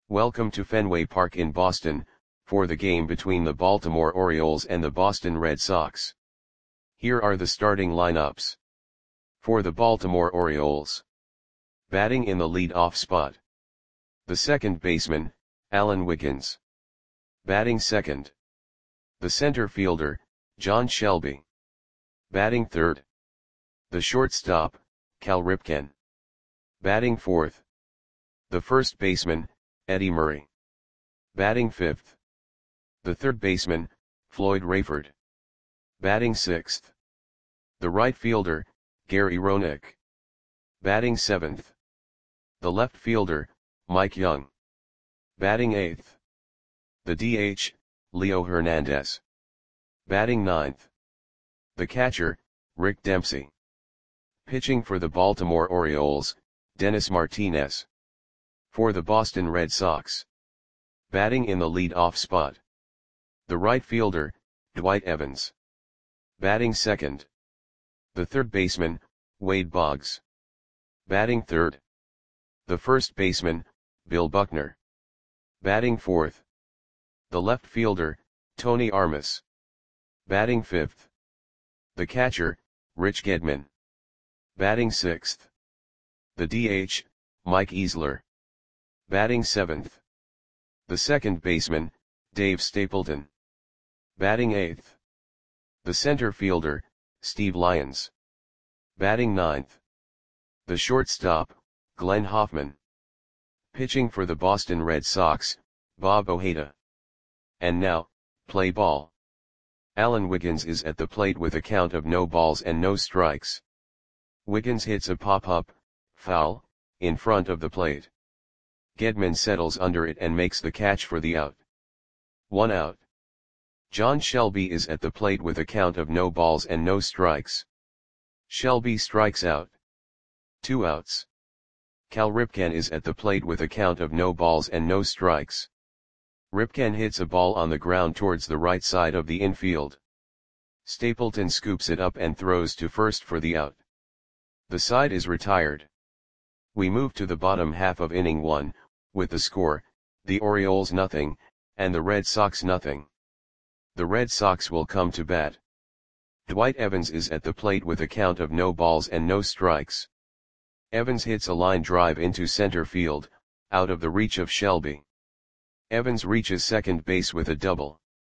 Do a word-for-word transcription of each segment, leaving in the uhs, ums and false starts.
Welcome to Fenway Park in Boston, for the game between the Baltimore Orioles and the Boston Red Sox. Here are the starting lineups. For the Baltimore Orioles. Batting in the lead-off spot. The second baseman, Alan Wiggins. Batting second. The center fielder, John Shelby. Batting third. The shortstop, Cal Ripken. Batting fourth. The first baseman, Eddie Murray. Batting fifth. The third baseman, Floyd Rayford. Batting sixth. The right fielder, Gary Roenick. Batting seventh. The left fielder, Mike Young. Batting eighth. The D H, Leo Hernandez. Batting ninth. The catcher, Rick Dempsey. Pitching for the Baltimore Orioles, Dennis Martinez. For the Boston Red Sox. Batting in the lead-off spot. The right fielder, Dwight Evans. Batting second. The third baseman, Wade Boggs. Batting third. The first baseman, Bill Buckner. Batting fourth. The left fielder, Tony Armas. Batting fifth. The catcher, Rich Gedman. Batting sixth. The D H, Mike Easler. Batting seventh. The second baseman, Dave Stapleton. Batting eighth. The center fielder, Steve Lyons. Batting ninth. The shortstop, Glenn Hoffman. Pitching for the Boston Red Sox, Bob Ojeda. And now, play ball. Alan Wiggins is at the plate with a count of no balls and no strikes. Wiggins hits a pop-up, foul, in front of the plate. Gedman settles under it and makes the catch for the out. One out. John Shelby is at the plate with a count of no balls and no strikes. Shelby strikes out. Two outs. Cal Ripken is at the plate with a count of no balls and no strikes. Ripken hits a ball on the ground towards the right side of the infield. Stapleton scoops it up and throws to first for the out. The side is retired. We move to the bottom half of inning one, with the score, the Orioles nothing, and the Red Sox nothing. The Red Sox will come to bat. Dwight Evans is at the plate with a count of no balls and no strikes. Evans hits a line drive into center field, out of the reach of Shelby. Evans reaches second base with a double.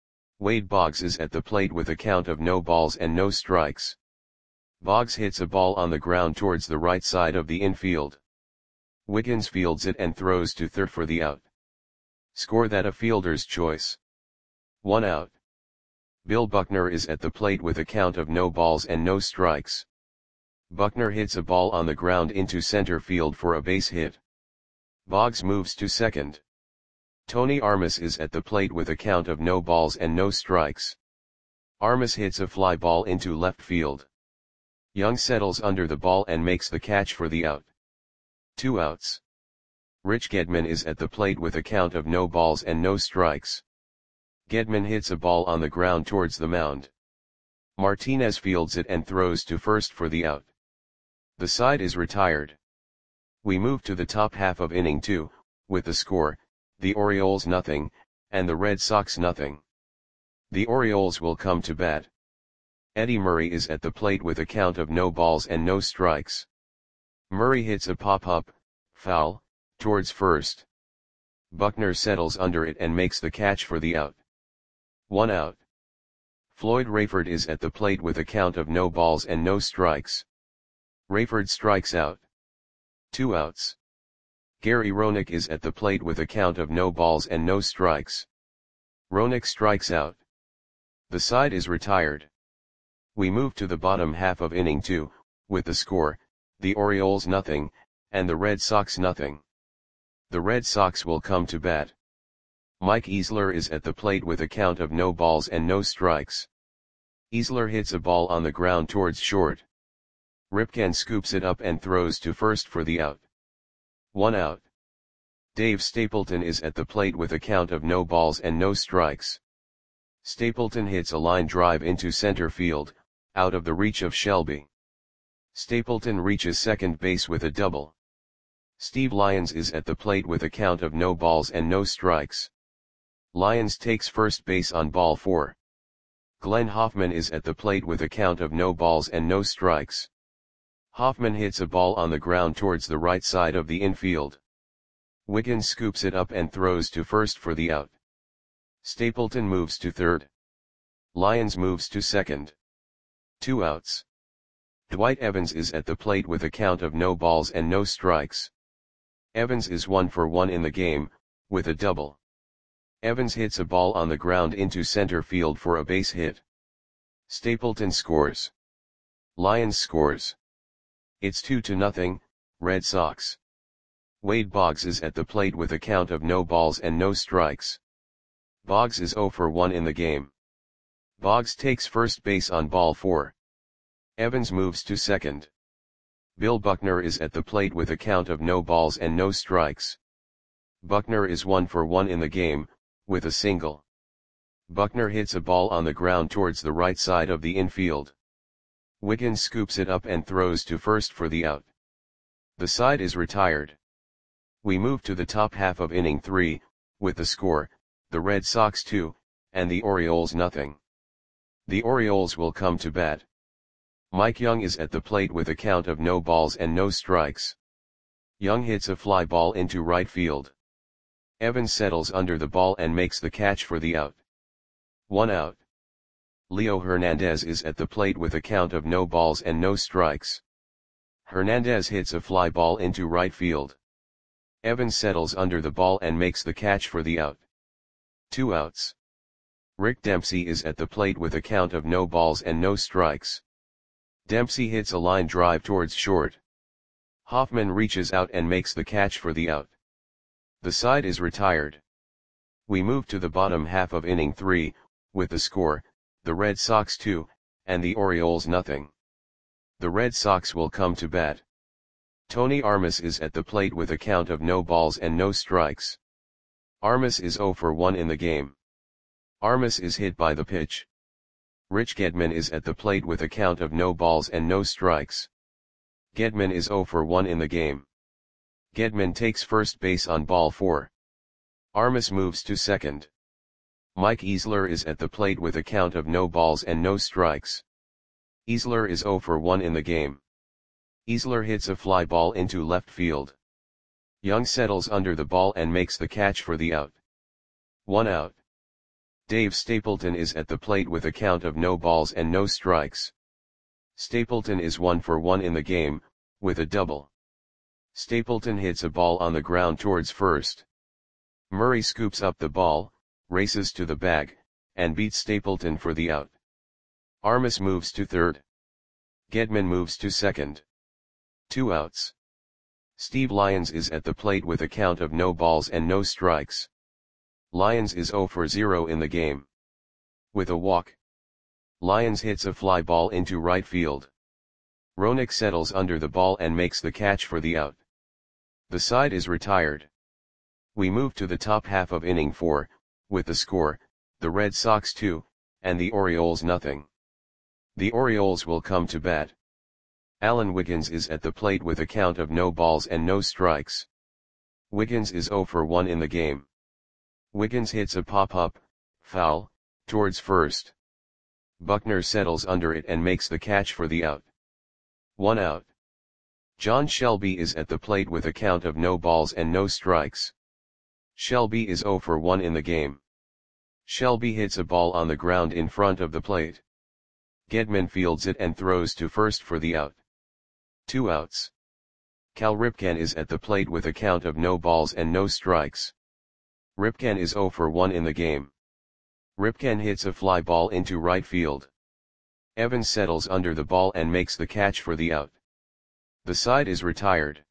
Wade Boggs is at the plate with a count of no balls and no strikes. Boggs hits a ball on the ground towards the right side of the infield. Wiggins fields it and throws to third for the out. Score that a fielder's choice. One out. Bill Buckner is at the plate with a count of no balls and no strikes. Buckner hits a ball on the ground into center field for a base hit. Boggs moves to second. Tony Armas is at the plate with a count of no balls and no strikes. Armas hits a fly ball into left field. Young settles under the ball and makes the catch for the out. Two outs. Rich Gedman is at the plate with a count of no balls and no strikes. Gedman hits a ball on the ground towards the mound. Martinez fields it and throws to first for the out. The side is retired. We move to the top half of inning two, with the score, the Orioles nothing, and the Red Sox nothing. The Orioles will come to bat. Eddie Murray is at the plate with a count of no balls and no strikes. Murray hits a pop-up, foul, towards first. Buckner settles under it and makes the catch for the out. One out. Floyd Rayford is at the plate with a count of no balls and no strikes. Rayford strikes out. Two outs. Gary Roenick is at the plate with a count of no balls and no strikes. Roenick strikes out. The side is retired. We move to the bottom half of inning two, with the score, the Orioles nothing, and the Red Sox nothing. The Red Sox will come to bat. Mike Easler is at the plate with a count of no balls and no strikes. Easler hits a ball on the ground towards short. Ripken scoops it up and throws to first for the out. One out. Dave Stapleton is at the plate with a count of no balls and no strikes. Stapleton hits a line drive into center field, out of the reach of Shelby. Stapleton reaches second base with a double. Steve Lyons is at the plate with a count of no balls and no strikes. Lyons takes first base on ball four. Glenn Hoffman is at the plate with a count of no balls and no strikes. Hoffman hits a ball on the ground towards the right side of the infield. Wiggins scoops it up and throws to first for the out. Stapleton moves to third. Lyons moves to second. Two outs. Dwight Evans is at the plate with a count of no balls and no strikes. Evans is one for one in the game, with a double. Evans hits a ball on the ground into center field for a base hit. Stapleton scores. Lyons scores. It's two to nothing, Red Sox. Wade Boggs is at the plate with a count of no balls and no strikes. Boggs is zero for one in the game. Boggs takes first base on ball four. Evans moves to second. Bill Buckner is at the plate with a count of no balls and no strikes. Buckner is one for one in the game, with a single. Buckner hits a ball on the ground towards the right side of the infield. Wiggins scoops it up and throws to first for the out. The side is retired. We move to the top half of inning three, with the score, the Red Sox two, and the Orioles nothing. The Orioles will come to bat. Mike Young is at the plate with a count of no balls and no strikes. Young hits a fly ball into right field. Evans settles under the ball and makes the catch for the out. One out. Leo Hernandez is at the plate with a count of no balls and no strikes. Hernandez hits a fly ball into right field. Evans settles under the ball and makes the catch for the out. Two outs. Rick Dempsey is at the plate with a count of no balls and no strikes. Dempsey hits a line drive towards short. Hoffman reaches out and makes the catch for the out. The side is retired. We move to the bottom half of inning three, with the score, the Red Sox two, and the Orioles nothing. The Red Sox will come to bat. Tony Armas is at the plate with a count of no balls and no strikes. Armas is zero for one in the game. Armas is hit by the pitch. Rich Gedman is at the plate with a count of no balls and no strikes. Gedman is zero for one in the game. Gedman takes first base on ball four. Armas moves to second. Mike Easler is at the plate with a count of no balls and no strikes. Easler is zero for one in the game. Easler hits a fly ball into left field. Young settles under the ball and makes the catch for the out. One out. Dave Stapleton is at the plate with a count of no balls and no strikes. Stapleton is one for one in the game, with a double. Stapleton hits a ball on the ground towards first. Murray scoops up the ball, races to the bag, and beats Stapleton for the out. Armas moves to third. Gedman moves to second. Two outs. Steve Lyons is at the plate with a count of no balls and no strikes. Lyons is zero for zero in the game. With a walk. Lyons hits a fly ball into right field. Roenick settles under the ball and makes the catch for the out. The side is retired. We move to the top half of inning four, with the score, the Red Sox two, and the Orioles nothing. The Orioles will come to bat. Alan Wiggins is at the plate with a count of no balls and no strikes. Wiggins is zero for one in the game. Wiggins hits a pop-up, foul, towards first. Buckner settles under it and makes the catch for the out. One out. John Shelby is at the plate with a count of no balls and no strikes. Shelby is zero for one in the game. Shelby hits a ball on the ground in front of the plate. Gedman fields it and throws to first for the out. Two outs. Cal Ripken is at the plate with a count of no balls and no strikes. Ripken is zero for one in the game. Ripken hits a fly ball into right field. Evans settles under the ball and makes the catch for the out. The side is retired.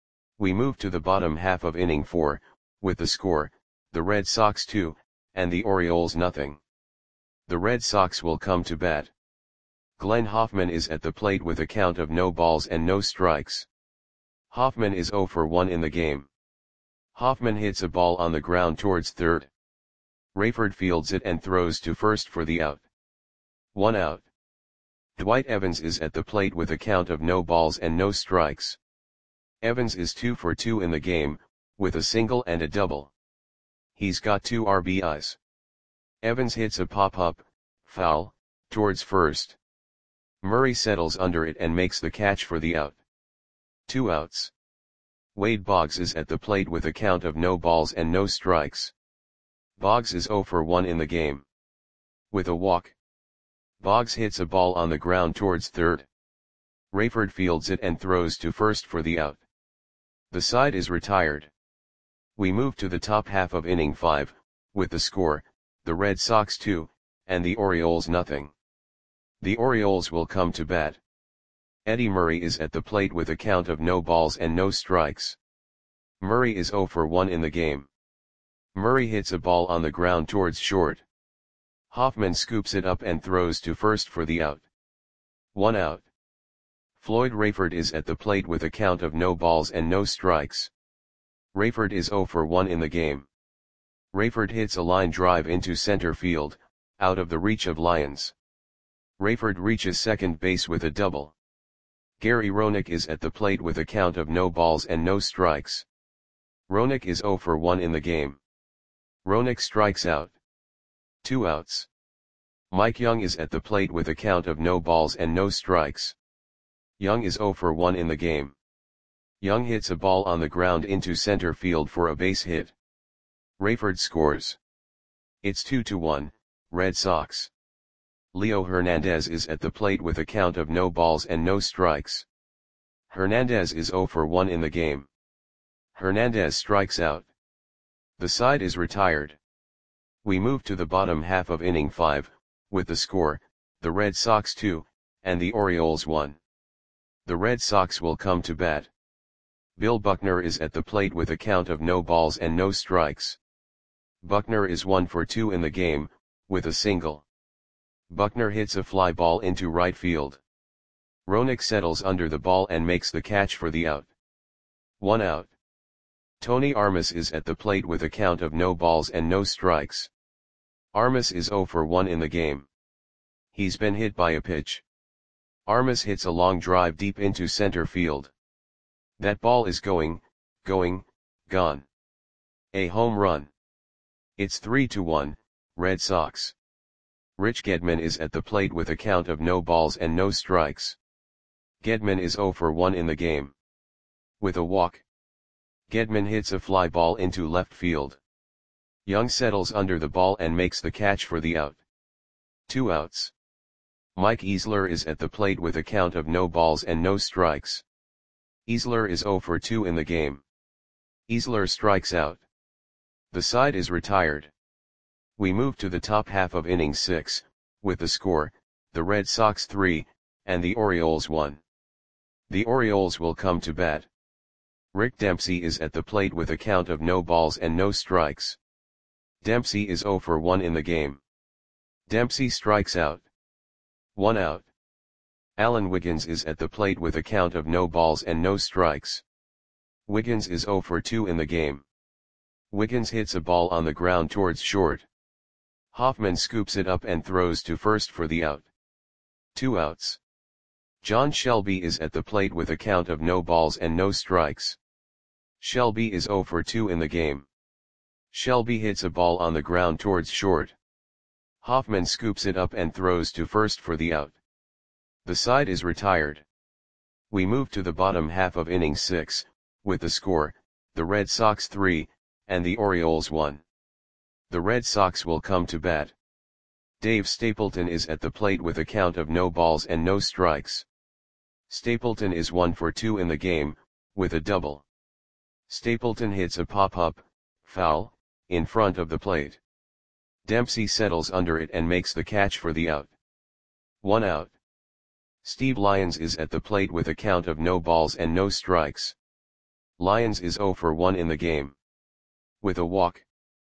We move to the bottom half of inning four, with the score, the Red Sox two, and the Orioles nothing. The Red Sox will come to bat. Glenn Hoffman is at the plate with a count of no balls and no strikes. Hoffman is zero for one in the game. Hoffman hits a ball on the ground towards third. Rayford fields it and throws to first for the out. One out. Dwight Evans is at the plate with a count of no balls and no strikes. Evans is two for two in the game, with a single and a double. He's got two R B Is. Evans hits a pop-up, foul, towards first. Murray settles under it and makes the catch for the out. Two outs. Wade Boggs is at the plate with a count of no balls and no strikes. Boggs is zero for one in the game. With a walk. Boggs hits a ball on the ground towards third. Rayford fields it and throws to first for the out. The side is retired. We move to the top half of inning five, with the score, the Red Sox two, and the Orioles nothing. The Orioles will come to bat. Eddie Murray is at the plate with a count of no balls and no strikes. Murray is zero for one in the game. Murray hits a ball on the ground towards short. Hoffman scoops it up and throws to first for the out. One out. Floyd Rayford is at the plate with a count of no balls and no strikes. Rayford is zero for one in the game. Rayford hits a line drive into center field, out of the reach of Lyons. Rayford reaches second base with a double. Gary Roenick is at the plate with a count of no balls and no strikes. Roenick is zero for one in the game. Roenick strikes out. Two outs. Mike Young is at the plate with a count of no balls and no strikes. Young is zero for one in the game. Young hits a ball on the ground into center field for a base hit. Rayford scores. It's two to one, Red Sox. Leo Hernandez is at the plate with a count of no balls and no strikes. Hernandez is zero for one in the game. Hernandez strikes out. The side is retired. We move to the bottom half of inning five, with the score, the Red Sox two, and the Orioles one. The Red Sox will come to bat. Bill Buckner is at the plate with a count of no balls and no strikes. Buckner is one for two in the game, with a single. Buckner hits a fly ball into right field. Roenick settles under the ball and makes the catch for the out. One out. Tony Armas is at the plate with a count of no balls and no strikes. Armas is zero for one in the game. He's been hit by a pitch. Armas hits a long drive deep into center field. That ball is going, going, gone. A home run. It's three to one, Red Sox. Rich Gedman is at the plate with a count of no balls and no strikes. Gedman is zero for one in the game. With a walk. Gedman hits a fly ball into left field. Young settles under the ball and makes the catch for the out. Two outs. Mike Easler is at the plate with a count of no balls and no strikes. Easler is zero for two in the game. Easler strikes out. The side is retired. We move to the top half of inning six, with the score, the Red Sox three, and the Orioles one. The Orioles will come to bat. Rick Dempsey is at the plate with a count of no balls and no strikes. Dempsey is zero for one in the game. Dempsey strikes out. One out. Alan Wiggins is at the plate with a count of no balls and no strikes. Wiggins is zero for two in the game. Wiggins hits a ball on the ground towards short. Hoffman scoops it up and throws to first for the out. Two outs. John Shelby is at the plate with a count of no balls and no strikes. Shelby is zero for two in the game. Shelby hits a ball on the ground towards short. Hoffman scoops it up and throws to first for the out. The side is retired. We move to the bottom half of inning six, with the score, the Red Sox three, and the Orioles one. The Red Sox will come to bat. Dave Stapleton is at the plate with a count of no balls and no strikes. Stapleton is one for two in the game, with a double. Stapleton hits a pop-up, foul, in front of the plate. Dempsey settles under it and makes the catch for the out. One out. Steve Lyons is at the plate with a count of no balls and no strikes. Lyons is zero for one in the game. With a walk.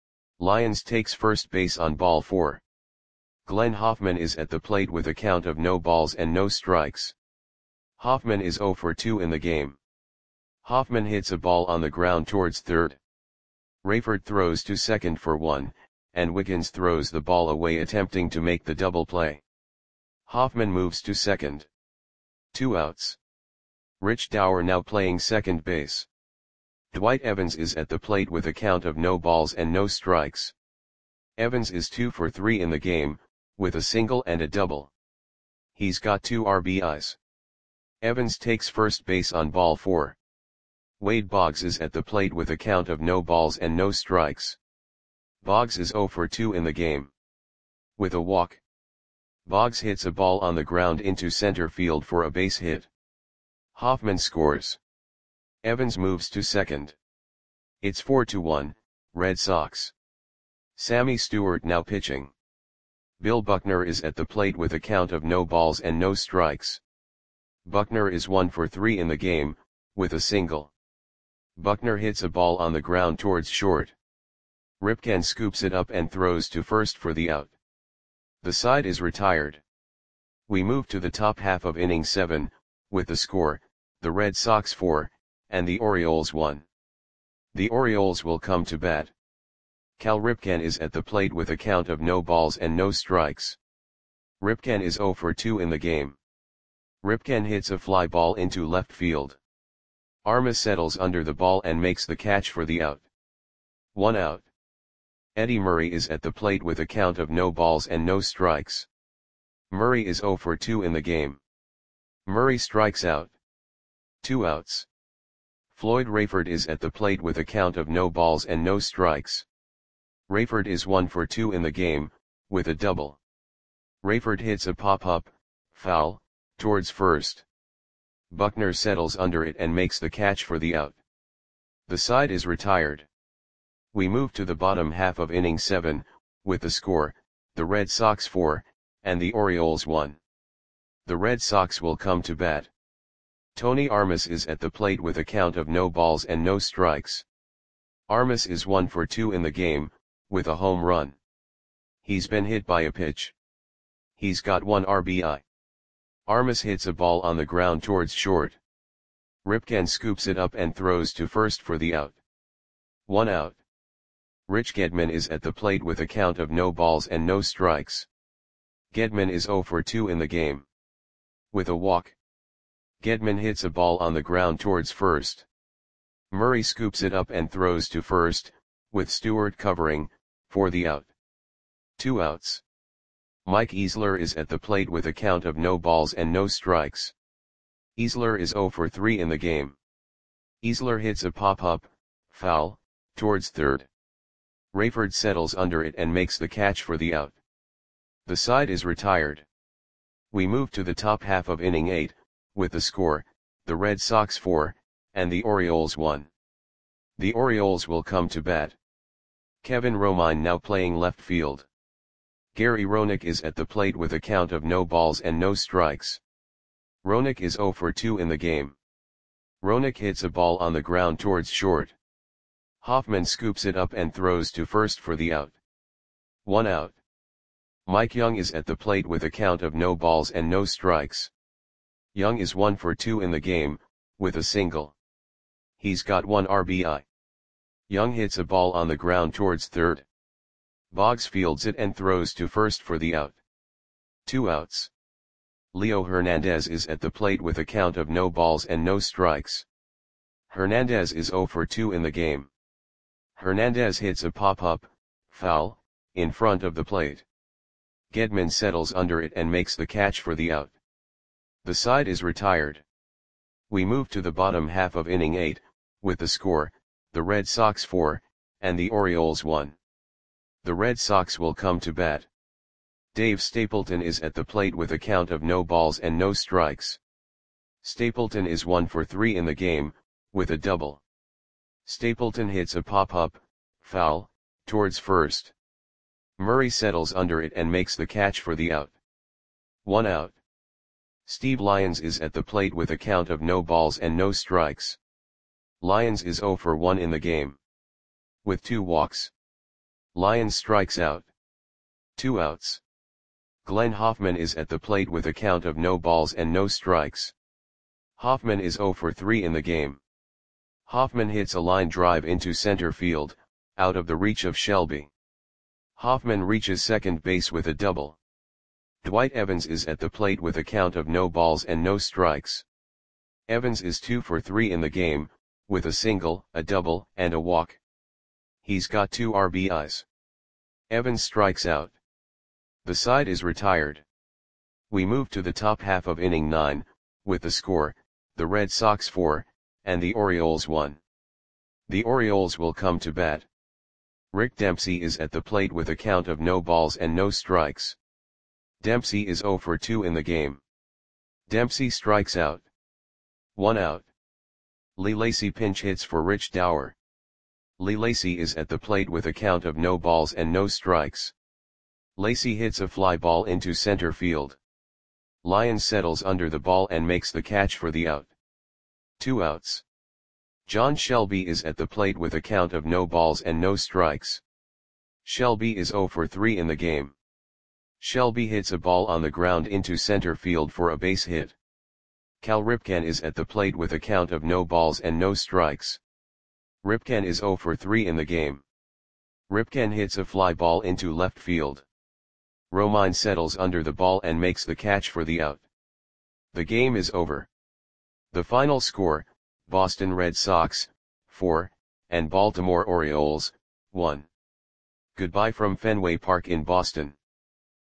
Lyons takes first base on ball four. Glenn Hoffman is at the plate with a count of no balls and no strikes. Hoffman is zero for two in the game. Hoffman hits a ball on the ground towards third. Rayford throws to second for one, and Wiggins throws the ball away attempting to make the double play. Hoffman moves to second. Two outs. Rich Dower now playing second base. Dwight Evans is at the plate with a count of no balls and no strikes. Evans is two for three in the game, with a single and a double. He's got two R B Is. Evans takes first base on ball four. Wade Boggs is at the plate with a count of no balls and no strikes. Boggs is zero for two in the game. With a walk, Boggs hits a ball on the ground into center field for a base hit. Hoffman scores. Evans moves to second. It's four to one, Red Sox. Sammy Stewart now pitching. Bill Buckner is at the plate with a count of no balls and no strikes. Buckner is one for three in the game, with a single. Buckner hits a ball on the ground towards short. Ripken scoops it up and throws to first for the out. The side is retired. We move to the top half of inning seven, with the score, the Red Sox four, and the Orioles one. The Orioles will come to bat. Cal Ripken is at the plate with a count of no balls and no strikes. Ripken is zero for two in the game. Ripken hits a fly ball into left field. Armas settles under the ball and makes the catch for the out. One out. Eddie Murray is at the plate with a count of no balls and no strikes. Murray is zero for two in the game. Murray strikes out. Two outs. Floyd Rayford is at the plate with a count of no balls and no strikes. Rayford is one for two in the game, with a double. Rayford hits a pop-up, foul, towards first. Buckner settles under it and makes the catch for the out. The side is retired. We move to the bottom half of inning seven, with the score, the Red Sox four, and the Orioles one. The Red Sox will come to bat. Tony Armas is at the plate with a count of no balls and no strikes. Armas is one for two in the game, with a home run. He's been hit by a pitch. He's got one R B I. Armas hits a ball on the ground towards short. Ripken scoops it up and throws to first for the out. One out. Rich Gedman is at the plate with a count of no balls and no strikes. Gedman is zero for two in the game. With a walk, Gedman hits a ball on the ground towards first. Murray scoops it up and throws to first, with Stewart covering, for the out. Two outs. Mike Easler is at the plate with a count of no balls and no strikes. Easler is zero for three in the game. Easler hits a pop-up, foul, towards third. Rayford settles under it and makes the catch for the out. The side is retired. We move to the top half of inning eight, with the score, the Red Sox four, and the Orioles one. The Orioles will come to bat. Kevin Romine now playing left field. Gary Roenick is at the plate with a count of no balls and no strikes. Roenick is zero for two in the game. Roenick hits a ball on the ground towards short. Hoffman scoops it up and throws to first for the out. One out. Mike Young is at the plate with a count of no balls and no strikes. Young is one for two in the game, with a single. He's got one R B I. Young hits a ball on the ground towards third. Boggs fields it and throws to first for the out. Two outs. Leo Hernandez is at the plate with a count of no balls and no strikes. Hernandez is zero for two in the game. Hernandez hits a pop-up, foul, in front of the plate. Gedman settles under it and makes the catch for the out. The side is retired. We move to the bottom half of inning eight, with the score, the Red Sox four, and the Orioles one. The Red Sox will come to bat. Dave Stapleton is at the plate with a count of no balls and no strikes. Stapleton is one for three in the game, with a double. Stapleton hits a pop-up, foul, towards first. Murray settles under it and makes the catch for the out. One out. Steve Lyons is at the plate with a count of no balls and no strikes. Lyons is zero for one in the game. With two walks, Lyons strikes out. Two outs. Glenn Hoffman is at the plate with a count of no balls and no strikes. Hoffman is zero for three in the game. Hoffman hits a line drive into center field, out of the reach of Shelby. Hoffman reaches second base with a double. Dwight Evans is at the plate with a count of no balls and no strikes. Evans is two for three in the game, with a single, a double, and a walk. He's got two R B Is. Evans strikes out. The side is retired. We move to the top half of inning nine, with the score, the Red Sox four, and the Orioles one. The Orioles will come to bat. Rick Dempsey is at the plate with a count of no balls and no strikes. Dempsey is zero for two in the game. Dempsey strikes out. One out. Lee Lacy pinch hits for Rich Dower. Lee Lacy is at the plate with a count of no balls and no strikes. Lacy hits a fly ball into center field. Lyons settles under the ball and makes the catch for the out. Two outs. John Shelby is at the plate with a count of no balls and no strikes. Shelby is zero for three in the game. Shelby hits a ball on the ground into center field for a base hit. Cal Ripken is at the plate with a count of no balls and no strikes. Ripken is zero for three in the game. Ripken hits a fly ball into left field. Romine settles under the ball and makes the catch for the out. The game is over. The final score, Boston Red Sox, four, and Baltimore Orioles, one. Goodbye from Fenway Park in Boston.